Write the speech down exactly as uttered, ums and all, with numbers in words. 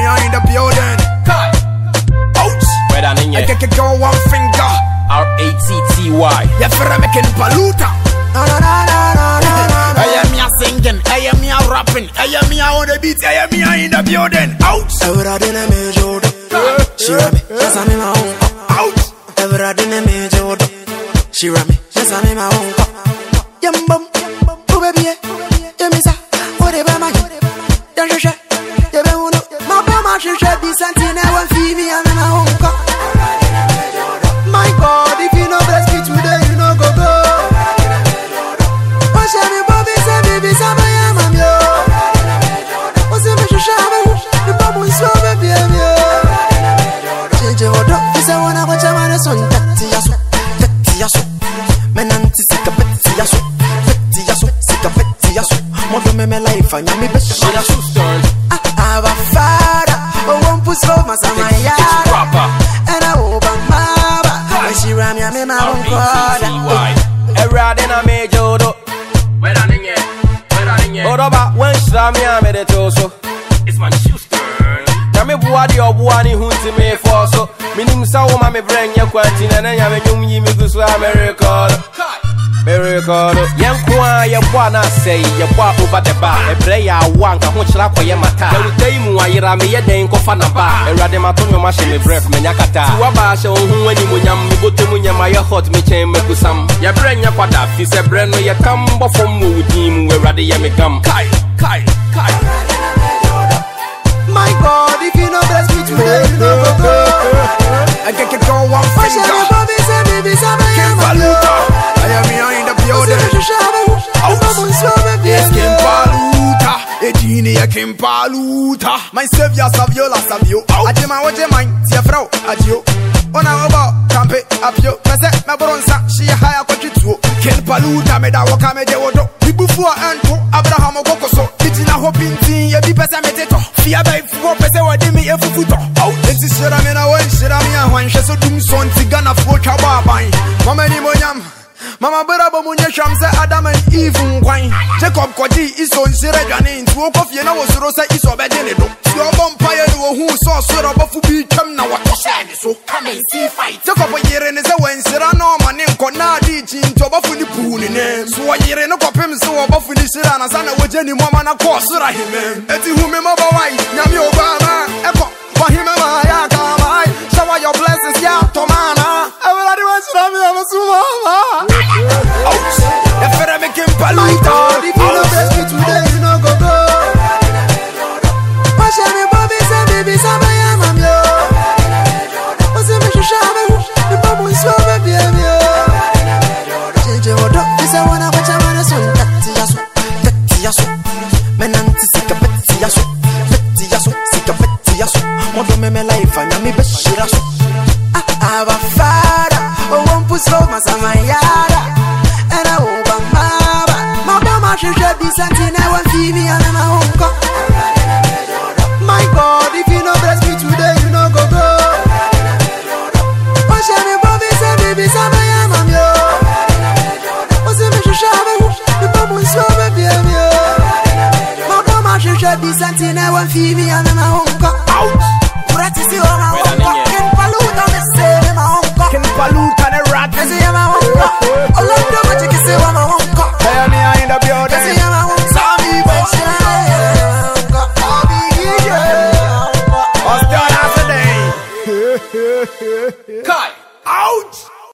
are in the building. Kai. Ouch. Where that in I here? can go one finger. R A T T Y. Yeah, for a making paluta. Na na na na na na. I am here singing, I am here rapping, I am here on the beat, I am here in the building. Ouch. Everybody in me Jordan. She ram me, yes I'm in my own. Ouch. Everybody in me Jordan. She ram me, yes I'm in my own. Yum bum, oh baby, yeah me sa, whatever my, yeah je je, yeah ben uno, ma pas ma je je be sentinel one fee me I'm in my own. My God, if you know bless me today, you know go go. What's your Bobby say baby say my am yo. What's your me je me, the babu is so baby yo. Je hold up, this I wanna watch a man son tati yaso, tati yaso. Menanti sika beti yaso, beti yaso, sika beti yaso. Modo me me life and me be shit yaso. I have a father, oh one push for my son my yard. And I hope I'm mama. When she ram ya me my own God. Everybody in a major do. Where that in here? Where that in here? Hold up, when she ram ya me the torso. It's my shoes turn. Na me buadi obuani hunti me for so. Minim sa woma me bring ya kwantina na ya me nyum yi me gusu America. America. Yen kwa ye bwa na say ye bwa over the bar. E play ya wan ka ho chira kwa ye mata. E rutei mu ayira me ye den ko fa na ba. E rade ma to me ma she me breath me nyakata. Ti wa ba she ohun ani mu nyam me boto mu nyam ye hot me chen me kusam. Ye bren ya kwada fi se bren no ye kam bo fom mu din mu e rade ye me gam. Kai kai kai. My God, if you know bless me today, you know go go. I can go one What's your finger. Bobby say baby say my Kim am yo. Paluta. I am here in the building. Yes, Kim Paluta. Edini ya Kim Paluta. My savior Saviola Savio. Ajima waje mine. Tia frau. Adio. Ona oba. Kampe. Apio. Pese. Me bronsa. She haya kwa chitu. Kim Paluta. Me da waka me de wodo. Bifua ento. Abraham ogokoso. Itina hopinti. Ye bi pese me teto. Fia bai fuwa pese wadi mi efu futo. Eti shira me na wen. Shira me a wan. Sheso dum son. Tigana fuwa chawabai. Mama ni monyam. Mama Berabo Munya Shamse Adam and Eve Wine. Jacob Kodi is on Sirajani. Two of you know was Rosa is obedient. Your vampire who saw Sura Bafu become now what was said. So come and see fight. Jacob a year and is a when Serano man in Konadi Chin Tobafu the Poon in him. So a year and a copim so Bafu the Sirana Sana with Jenny Woman of course Rahim. Eti whom my wife, Yami Obama, Echo, Wahima Yakamai. Shower your blessings, ya Tomana. Everybody wants to have me on a Sumama. Ouch! The Ferrari Kim Paluta. If you know bless me today, you know go go. What's your Bobby say baby say my am yo. What's your me shame? The babu is so baby yo. Je hold up, this I wanna watch a man son tati yaso, tati yaso. Menanti sika beti yaso, beti yaso, sika beti yaso. Modo me me life and me be shit yaso. I have a father, oh one push for my son my yard. And I hope I'm mama. My mama should be sentinel one fee me and my own cup. My God, if you know bless me today, you know go go. What's your Bobby say baby say my am yo. What's your me shame? The babu is so baby yo. My mama should be sentinel one fee me and my own cup. Ouch! Practice your own cup. Can Paluta me say my own cup. Kim Paluta the rat. Can say my own cup. I love the magic say my own cup. I am here in the building. Say my own cup. Sammy boy. What's done as a day? Kai. Ouch!